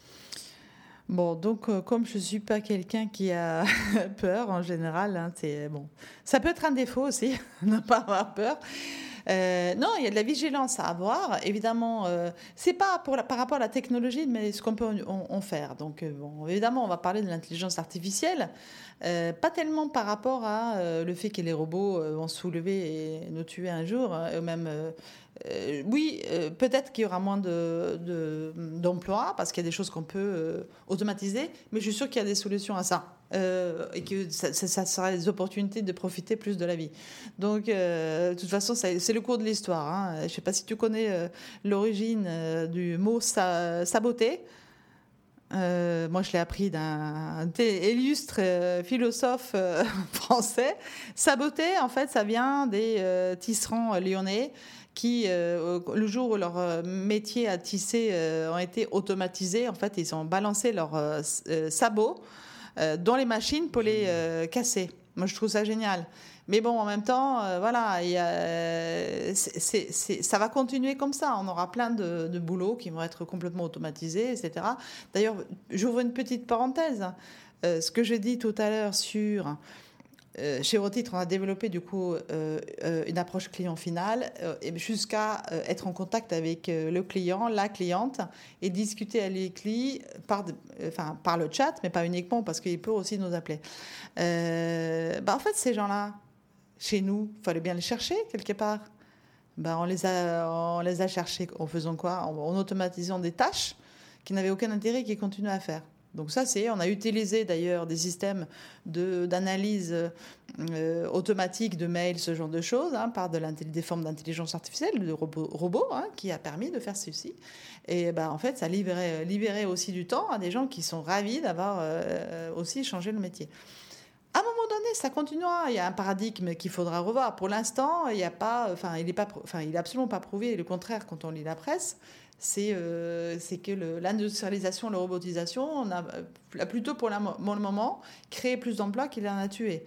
Bon, donc euh, comme je ne suis pas quelqu'un qui a peur en général, hein, c'est, bon, ça peut être un défaut aussi, ne pas avoir peur. Euh, non, il y a de la vigilance à avoir. Évidemment, euh, c'est pas pour la, par rapport à la technologie, mais ce qu'on peut en, en faire. Donc, euh, bon, évidemment, on va parler de l'intelligence artificielle. Euh, pas tellement par rapport à euh, le fait que les robots euh, vont se soulever et nous tuer un jour, hein, même. Euh, euh, oui, euh, peut-être qu'il y aura moins de, de, d'emplois parce qu'il y a des choses qu'on peut euh, automatiser, mais je suis sûre qu'il y a des solutions à ça. Euh, et que ça, ça, ça sera des opportunités de profiter plus de la vie. Donc, euh, de toute façon, ça, c'est le cours de l'histoire, hein. Je ne sais pas si tu connais euh, l'origine euh, du mot sa, saboter. Euh, moi, je l'ai appris d'un illustre euh, philosophe euh, français. Saboter, en fait, ça vient des euh, tisserands lyonnais qui, euh, le jour où leur euh, métier à tisser euh, ont été automatisés, en fait, ils ont balancé leurs euh, sabots euh, dans les machines pour les euh, casser. Moi, je trouve ça génial. Mais bon, en même temps, euh, voilà, y a, c'est, c'est, c'est, ça va continuer comme ça. On aura plein de, de boulots qui vont être complètement automatisés, et cetera. D'ailleurs, j'ouvre une petite parenthèse. Euh, ce que j'ai dit tout à l'heure sur euh, chez Eurotitre, on a développé du coup euh, euh, une approche client final euh, et jusqu'à euh, être en contact avec euh, le client, la cliente, et discuter avec lui par, de, enfin, par le chat, mais pas uniquement parce qu'il peut aussi nous appeler. Euh, bah, en fait, ces gens-là, chez nous, il fallait bien les chercher quelque part. Ben, on, les a, on les a cherchés en faisant quoi ? En, en automatisant des tâches qui n'avaient aucun intérêt et qui continuent à faire. Donc ça, c'est, on a utilisé d'ailleurs des systèmes de, d'analyse euh, automatique de mails, ce genre de choses, hein, par de des formes d'intelligence artificielle, de robots, robots hein, qui a permis de faire ceci. Et ben, en fait, ça libérait, libérait aussi du temps à des gens qui sont ravis d'avoir euh, aussi changé le métier. À un moment donné, ça continuera. Il y a un paradigme qu'il faudra revoir. Pour l'instant, il n'y a pas, enfin, il n'est pas, enfin, il est absolument pas prouvé. Et le contraire, quand on lit la presse, c'est, euh, c'est que le, l'industrialisation, la robotisation, on a, a plutôt pour, la, pour le moment créé plus d'emplois qu'il en a tué.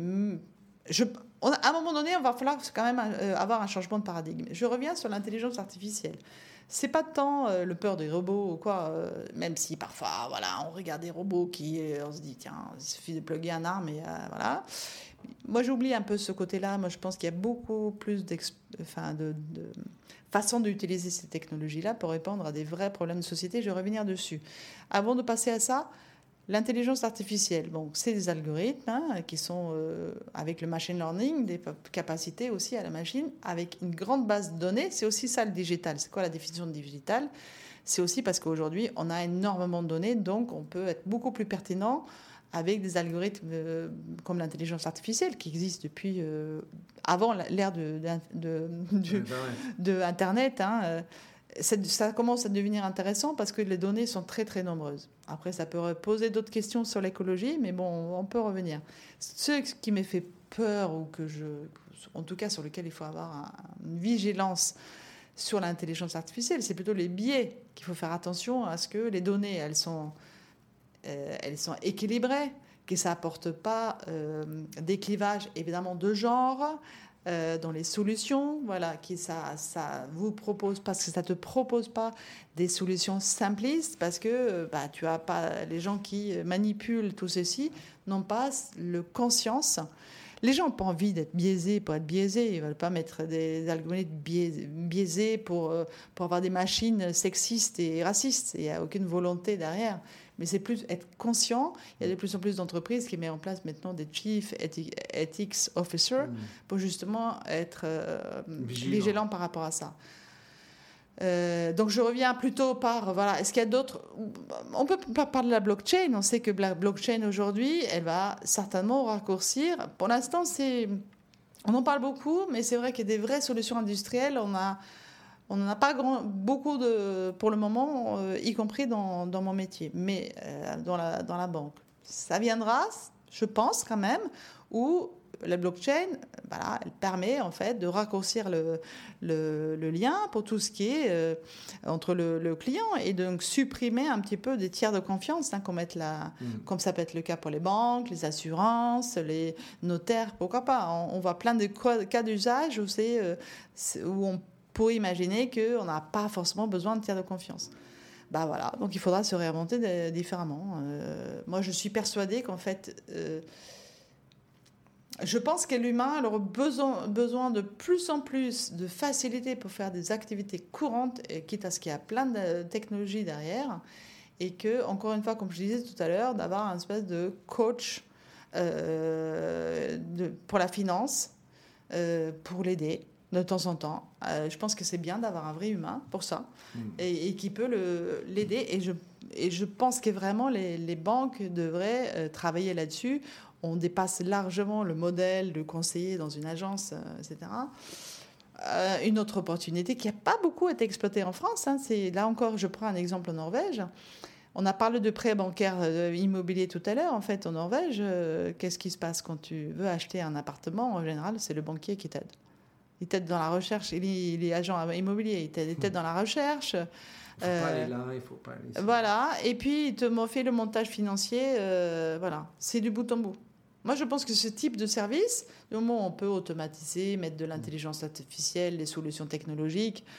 Je, on, à un moment donné, on va falloir quand même avoir un changement de paradigme. Je reviens sur l'intelligence artificielle. C'est pas tant euh, le peur des robots ou quoi, euh, même si parfois, voilà, on regarde des robots qui, euh, on se dit, tiens, il suffit de plugger un arme et euh, voilà. Moi, j'oublie un peu ce côté-là. Moi, je pense qu'il y a beaucoup plus enfin, de, de façons d'utiliser ces technologies-là pour répondre à des vrais problèmes de société. Je vais revenir dessus. Avant de passer à ça, l'intelligence artificielle, bon, c'est des algorithmes hein, qui sont, euh, avec le machine learning, des capacités aussi à la machine, avec une grande base de données. C'est aussi ça le digital. C'est quoi la définition de digital ? C'est aussi parce qu'aujourd'hui, on a énormément de données, donc on peut être beaucoup plus pertinent avec des algorithmes euh, comme l'intelligence artificielle qui existe depuis euh, avant l'ère de, de, de, de, de Internet. Hein, ça commence à devenir intéressant parce que les données sont très, très nombreuses. Après, ça peut poser d'autres questions sur l'écologie, mais bon, on peut revenir. Ce qui m'a fait peur, ou que je, en tout cas sur lequel il faut avoir un, une vigilance sur l'intelligence artificielle, c'est plutôt les biais qu'il faut faire attention à ce que les données, elles sont, euh, elles sont équilibrées, que ça n'apporte pas euh, des clivages, évidemment, de genre, Euh, dans les solutions, voilà, qui ça, ça vous propose, parce que ça te propose pas des solutions simplistes, parce que bah, tu as pas les gens qui manipulent tout ceci n'ont pas le conscience. Les gens n'ont pas envie d'être biaisés pour être biaisés. Ils ne veulent pas mettre des algorithmes biaisés pour, pour avoir des machines sexistes et racistes. Il n'y a aucune volonté derrière. Mais c'est plus être conscient. Il y a de plus en plus d'entreprises qui mettent en place maintenant des Chief Ethics Officers pour justement être euh, vigilants vigilant par rapport à ça. Euh, donc je reviens plutôt par, voilà, est-ce qu'il y a d'autres... On peut pas parler de la blockchain. On sait que la blockchain aujourd'hui, elle va certainement raccourcir. Pour l'instant, c'est... on en parle beaucoup, mais c'est vrai qu'il y a des vraies solutions industrielles. On a... On n'en a pas grand, beaucoup de, pour le moment, euh, y compris dans, dans mon métier, mais euh, dans, la, dans la banque. Ça viendra, je pense quand même, où la blockchain, voilà, elle permet en fait de raccourcir le, le, le lien pour tout ce qui est euh, entre le, le client et donc supprimer un petit peu des tiers de confiance, hein, comme, être la, mmh. comme ça peut être le cas pour les banques, les assurances, les notaires, pourquoi pas. On, on voit plein de cas d'usage où, c'est, euh, c'est, où on pour imaginer qu'on n'a pas forcément besoin de tiers de confiance. Bah voilà, donc il faudra se réinventer de, différemment. Euh, moi, je suis persuadée qu'en fait, euh, je pense que l'humain aura besoin, besoin de plus en plus de facilité pour faire des activités courantes, et quitte à ce qu'il y a plein de technologies derrière, et que, encore une fois, comme je disais tout à l'heure, d'avoir un espèce de coach euh, de, pour la finance, euh, pour l'aider de temps en temps. Euh, je pense que c'est bien d'avoir un vrai humain pour ça, mmh. et, et qui peut le, l'aider. Et je, et je pense que vraiment les, les banques devraient euh, travailler là-dessus. On dépasse largement le modèle de conseiller dans une agence, euh, et cetera. Euh, une autre opportunité qui n'a pas beaucoup été exploitée en France, hein, c'est, là encore, je prends un exemple en Norvège. On a parlé de prêts bancaires euh, immobiliers tout à l'heure. En fait, en Norvège, euh, qu'est-ce qui se passe quand tu veux acheter un appartement ? En général, c'est le banquier qui t'aide. Il t'aide dans la recherche, il est, il est agent immobilier, il t'aide, il t'aide dans la recherche. Il ne faut euh, pas aller là, il ne faut pas aller ici. Voilà, et puis il te fait le montage financier, euh, voilà, c'est du bout en bout. Moi, je pense que ce type de service, du moment où on peut automatiser, mettre de l'intelligence artificielle, des solutions technologiques,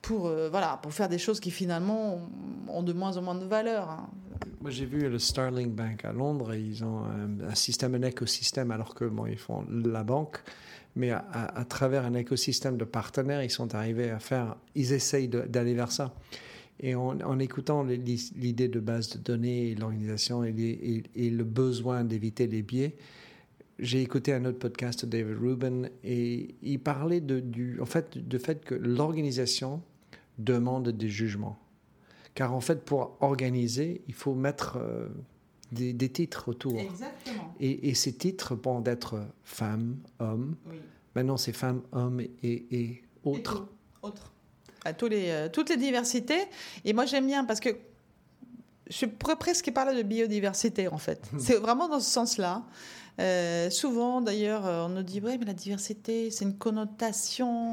pour, euh, voilà, pour faire des choses qui finalement ont de moins en moins de valeur. Hein. Moi, j'ai vu le Starling Bank à Londres. Ils ont un, un système, un écosystème, alors que bon, ils font la banque. Mais à, à, à travers un écosystème de partenaires, ils sont arrivés à faire... Ils essayent de, d'aller vers ça. Et en, en écoutant l'idée de base de données, et l'organisation et, les, et, et le besoin d'éviter les biais, j'ai écouté un autre podcast de David Rubin et il parlait de, du en fait, du fait que l'organisation demande des jugements. Car en fait, pour organiser, il faut mettre euh, des, des titres autour. Exactement. Et, et ces titres vont être femmes, hommes. Oui. Maintenant, c'est femmes, hommes et, et autres. Et autres. À tous les, euh, toutes les diversités. Et moi, j'aime bien parce que je pourrais presque parler de biodiversité, en fait. C'est vraiment dans ce sens-là. Euh, souvent, d'ailleurs, on nous dit « Oui, mais la diversité, c'est une connotation. »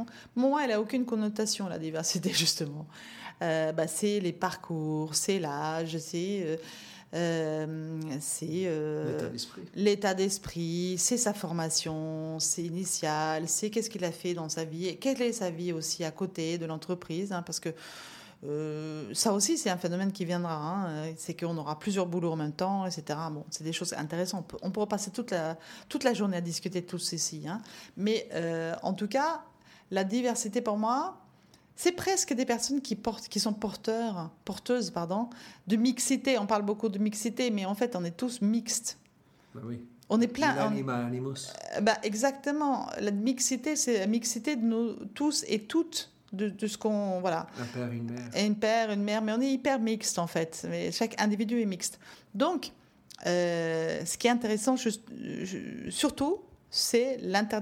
Moi, elle n'a aucune connotation, la diversité, justement. Euh, bah, c'est les parcours, c'est l'âge, c'est, euh, euh, c'est euh, l'état d'esprit. l'état d'esprit, c'est sa formation, c'est initial, c'est qu'est-ce qu'il a fait dans sa vie, et quelle est sa vie aussi à côté de l'entreprise, hein, parce que Euh, ça aussi, c'est un phénomène qui viendra. Hein, c'est qu'on aura plusieurs boulots en même temps, et cetera. Bon, c'est des choses intéressantes. On, peut, on pourra passer toute la, toute la journée à discuter de tout ceci. Hein. Mais euh, en tout cas, la diversité, pour moi, c'est presque des personnes qui, portent, qui sont porteurs, porteuses pardon, de mixité. On parle beaucoup de mixité, mais en fait, on est tous mixtes. Ben oui. On est plein. L'anima animus. Euh, bah, exactement. La mixité, c'est la mixité de nous tous et toutes. De, de ce qu'on voilà un père une mère et une père une mère mais on est hyper mixte en fait, mais chaque individu est mixte. Donc euh, ce qui est intéressant je, je, surtout c'est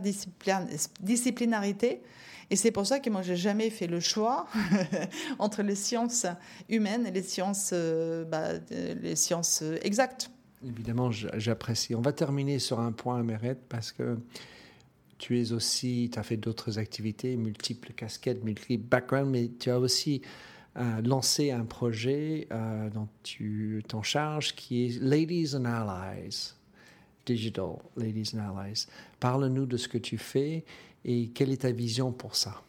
l'interdisciplinarité, et c'est pour ça que moi j'ai jamais fait le choix entre les sciences humaines et les sciences euh, bah, les sciences exactes. Évidemment, j'apprécie. On va terminer sur un point, Mérette, parce que tu es aussi, tu as fait d'autres activités, multiples casquettes, multiples backgrounds, mais tu as aussi euh, lancé un projet euh, dont tu t'en charges qui est Ladies and Allies, Digital Ladies and Allies. Parle-nous de ce que tu fais et quelle est ta vision pour ça?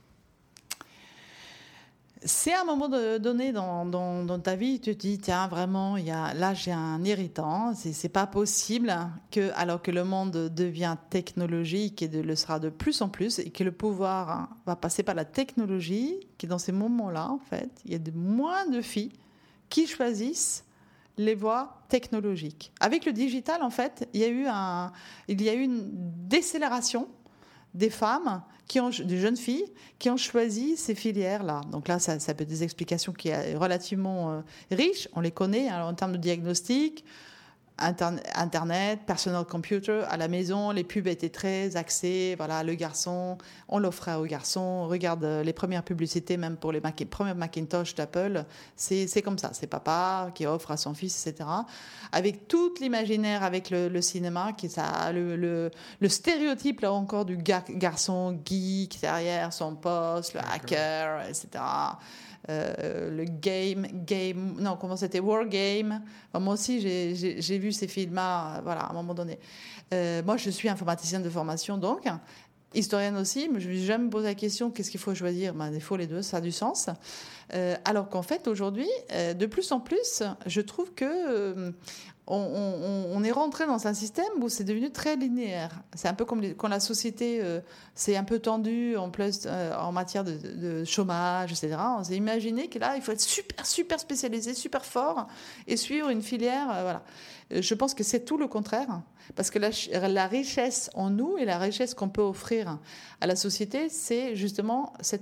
C'est à un moment donné dans, dans, dans ta vie, tu te dis, tiens, vraiment, il y a, là, j'ai un irritant. C'est, c'est pas possible que, alors que le monde devient technologique et de, le sera de plus en plus, et que le pouvoir hein, va passer par la technologie, que dans ces moments-là, en fait, il y a de moins de filles qui choisissent les voies technologiques. Avec le digital, en fait, il y a eu, un, il y a eu une décélération des femmes, qui ont, des jeunes filles, qui ont choisi ces filières-là. Donc là, ça, ça peut être des explications qui sont relativement euh, riches. On les connaît hein, en termes de diagnostic, Internet, Internet, personal computer, à la maison, les pubs étaient très axées. Voilà, le garçon, on l'offrait aux garçons. Regarde les premières publicités, même pour les Mac- premiers Macintosh d'Apple, c'est, c'est comme ça. C'est papa qui offre à son fils, et cetera. Avec tout l'imaginaire, avec le, le cinéma, qui ça, le, le, le stéréotype là encore du gar- garçon geek derrière son poste, le hacker, et cetera. Euh, le game, game, non, comment c'était, War Game. Enfin, moi aussi, j'ai, j'ai, j'ai vu ces films-là, voilà, à un moment donné. Euh, moi, je suis informaticienne de formation, donc, historienne aussi, mais je ne me suis jamais posé la question, qu'est-ce qu'il faut choisir? Ben, il faut les deux, ça a du sens. Euh, alors qu'en fait, aujourd'hui, euh, de plus en plus, je trouve que euh, on, on, on est rentré dans un système où c'est devenu très linéaire. C'est un peu comme les, quand la société euh, s'est un peu tendue en, plus, euh, en matière de, de chômage, et cetera. On s'est imaginé que là, il faut être super, super spécialisé, super fort et suivre une filière. Euh, voilà. Je pense que c'est tout le contraire, parce que la, la richesse en nous et la richesse qu'on peut offrir à la société, c'est justement cette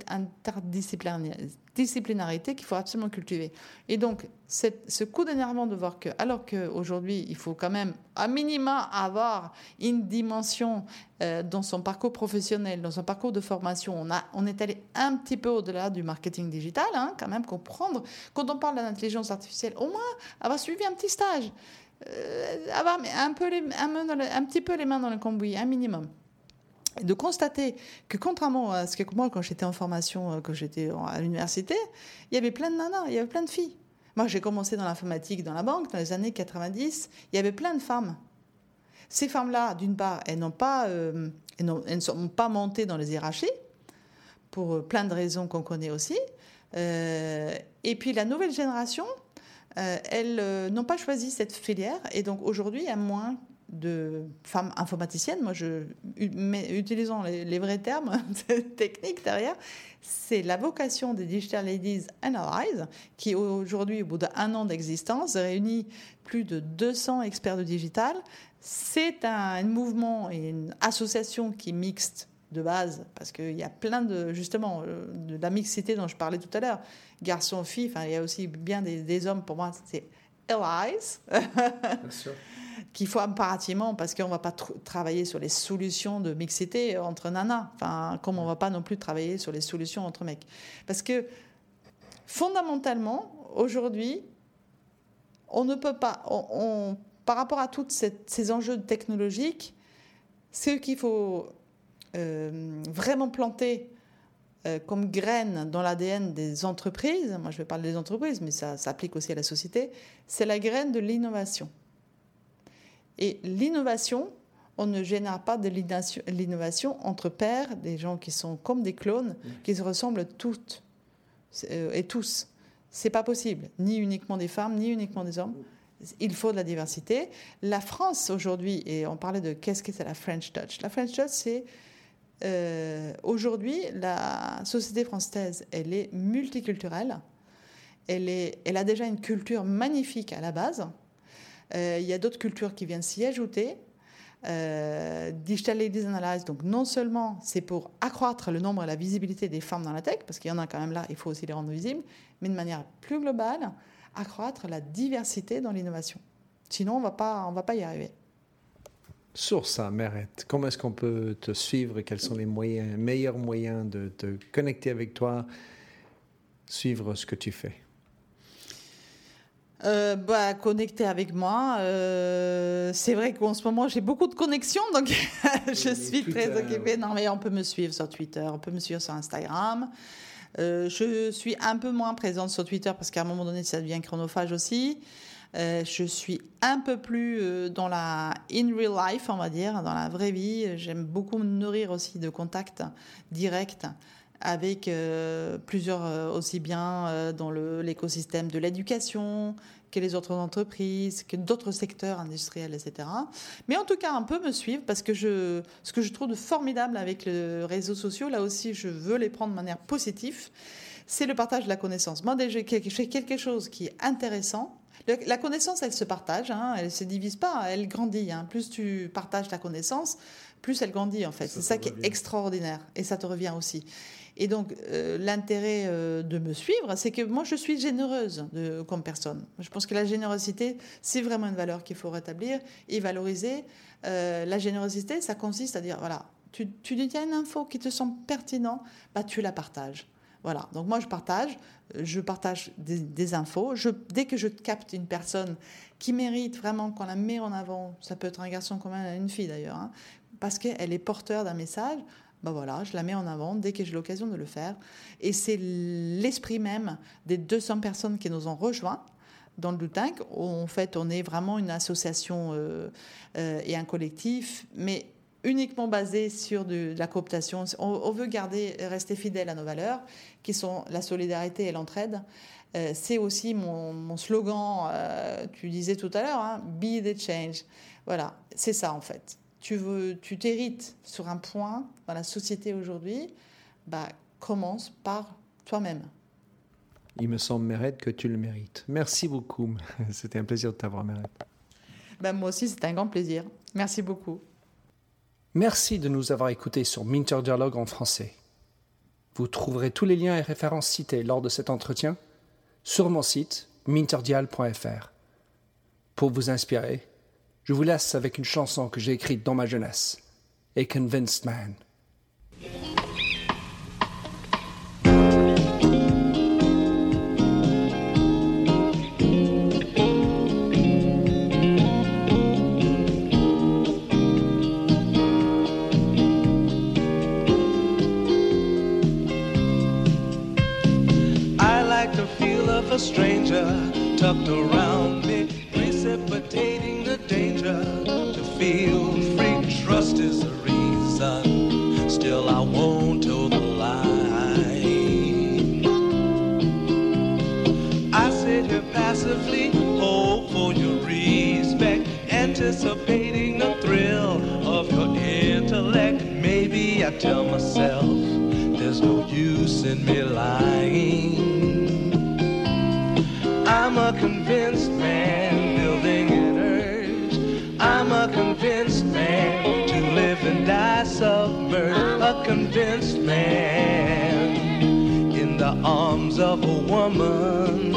interdisciplinarité qu'il faut absolument cultiver. Et donc, cette, ce coup d'énervement de voir que, alors qu'aujourd'hui, il faut quand même, à minima, avoir une dimension euh, dans son parcours professionnel, dans son parcours de formation, on, a, on est allé un petit peu au-delà du marketing digital, hein, quand même, comprendre, quand on parle de l'intelligence artificielle, au moins avoir suivi un petit stage. Euh, avoir un, peu les, un, un petit peu les mains dans le cambouis, un minimum. Et de constater que contrairement à ce que moi, quand j'étais en formation, quand j'étais à l'université, il y avait plein de nanas, il y avait plein de filles. Moi, j'ai commencé dans l'informatique, dans la banque, dans les années quatre-vingt-dix, il y avait plein de femmes. Ces femmes-là, d'une part, elles, n'ont pas, euh, elles, n'ont, elles ne sont pas montées dans les hiérarchies, pour plein de raisons qu'on connaît aussi. Euh, et puis la nouvelle génération, euh, elles euh, n'ont pas choisi cette filière. Et donc aujourd'hui, il y a moins de femmes informaticiennes. Moi, je, mais, utilisons les, les vrais termes techniques derrière. C'est la vocation des Digital Ladies and Allies, qui aujourd'hui, au bout d'un an d'existence, réunit plus de deux cents experts de digital. C'est un, un mouvement et une association qui est mixte de base, parce qu'il y a plein de, justement, de la mixité dont je parlais tout à l'heure, garçons, filles, enfin, il y a aussi bien des, des hommes, pour moi, c'est allies, bien sûr. Qu'il faut impérativement, parce qu'on ne va pas tr- travailler sur les solutions de mixité entre nanas, enfin, comme on ne va pas non plus travailler sur les solutions entre mecs. Parce que, fondamentalement, aujourd'hui, on ne peut pas, on, on, par rapport à tous ces enjeux technologiques, ce qu'il faut euh, vraiment planter euh, comme graine dans l'A D N des entreprises, moi je vais parler des entreprises, mais ça s'applique aussi à la société, c'est la graine de l'innovation. Et l'innovation, on ne génère pas de l'innovation entre pairs, des gens qui sont comme des clones, qui se ressemblent toutes et tous. C'est pas possible, ni uniquement des femmes, ni uniquement des hommes. Il faut de la diversité. La France aujourd'hui, et on parlait de qu'est-ce que c'est la French Touch. La French Touch, c'est euh, aujourd'hui la société française, elle est multiculturelle. Elle, est, elle a déjà une culture magnifique à la base. Euh, il y a d'autres cultures qui viennent s'y ajouter. Euh, Digital Ladies and Allies, donc non seulement c'est pour accroître le nombre et la visibilité des femmes dans la tech, parce qu'il y en a quand même là, il faut aussi les rendre visibles, mais de manière plus globale, accroître la diversité dans l'innovation. Sinon, on va pas, on va pas y arriver. Sur ça, Merette, comment est-ce qu'on peut te suivre? Quels sont les moyens, meilleurs moyens de te connecter avec toi, suivre ce que tu fais? Euh, bah, connecter avec moi. Euh, c'est vrai qu'en ce moment, j'ai beaucoup de connexions, donc je suis Twitter, très occupée. Non, mais on peut me suivre sur Twitter, on peut me suivre sur Instagram. Euh, je suis un peu moins présente sur Twitter parce qu'à un moment donné, ça devient chronophage aussi. Euh, je suis un peu plus euh, dans la in real life, on va dire, dans la vraie vie. J'aime beaucoup me nourrir aussi de contacts directs avec euh, plusieurs, euh, aussi bien euh, dans le, l'écosystème de l'éducation que les autres entreprises, que d'autres secteurs industriels, et cetera. Mais en tout cas, un peu me suivre parce que je, ce que je trouve de formidable avec les réseaux sociaux, là aussi, je veux les prendre de manière positive, c'est le partage de la connaissance. Moi, dès que je fais quelque chose qui est intéressant, la connaissance, elle se partage, hein, elle ne se divise pas, elle grandit. Hein. Plus tu partages ta connaissance, plus elle grandit, en fait. Ça c'est ça qui est extraordinaire. Et ça te revient aussi. Et donc, euh, l'intérêt euh, de me suivre, c'est que moi, je suis généreuse de, comme personne. Je pense que la générosité, c'est vraiment une valeur qu'il faut rétablir et valoriser. Euh, la générosité, ça consiste à dire, voilà, tu, tu dis, il y a une info qui te semble pertinente, bah, tu la partages. Voilà, donc moi, je partage, je partage des, des infos. Je, dès que je capte une personne qui mérite vraiment qu'on la met en avant, ça peut être un garçon comme une fille d'ailleurs, hein, parce qu'elle est porteur d'un message, ben voilà, je la mets en avant dès que j'ai l'occasion de le faire. Et c'est l'esprit même des deux cents personnes qui nous ont rejoints dans le Tank. En fait, on est vraiment une association euh, euh, et un collectif, mais uniquement basé sur de, de la cooptation. On, on veut garder, rester fidèle à nos valeurs, qui sont la solidarité et l'entraide. Euh, c'est aussi mon, mon slogan, euh, tu disais tout à l'heure, hein, « Be the change ». Voilà, c'est ça en fait. Tu veux, tu t'hérites sur un point dans la société aujourd'hui, bah, commence par toi-même. Il me semble, Merette, que tu le mérites. Merci beaucoup. C'était un plaisir de t'avoir, Merette. Ben, moi aussi, c'était un grand plaisir. Merci beaucoup. Merci de nous avoir écoutés sur Minter Dialogue en français. Vous trouverez tous les liens et références cités lors de cet entretien sur mon site minterdial point f r. Pour vous inspirer, je vous laisse avec une chanson que j'ai écrite dans ma jeunesse, A Convinced Man. I like the feel of a stranger tucked around me, precipitating the danger to feel free. Trust is the reason, still I won't toe the line. there's no use in me lying. I'm a convinced man building an urge. I'm a convinced man to live and die submerged. A convinced man in the arms of a woman.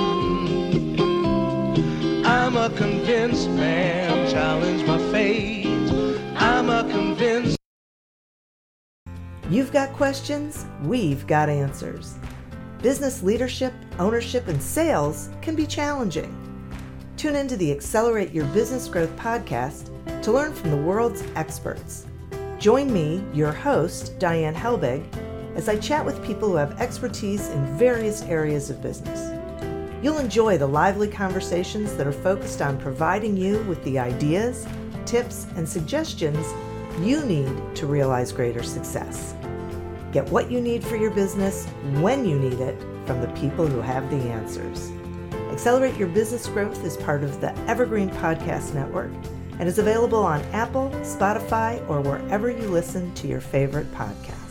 I'm a convinced man, challenge my fate. I'm a convinced. You've got questions, we've got answers. Business leadership, ownership, and sales can be challenging. Tune into the Accelerate Your Business Growth podcast to learn from the world's experts. Join me, your host, Diane Helbig, as I chat with people who have expertise in various areas of business. You'll enjoy the lively conversations that are focused on providing you with the ideas, tips, and suggestions you need to realize greater success. Get what you need for your business when you need it from the people who have the answers. Accelerate Your Business Growth is part of the Evergreen Podcast Network and is available on Apple, Spotify, or wherever you listen to your favorite podcasts.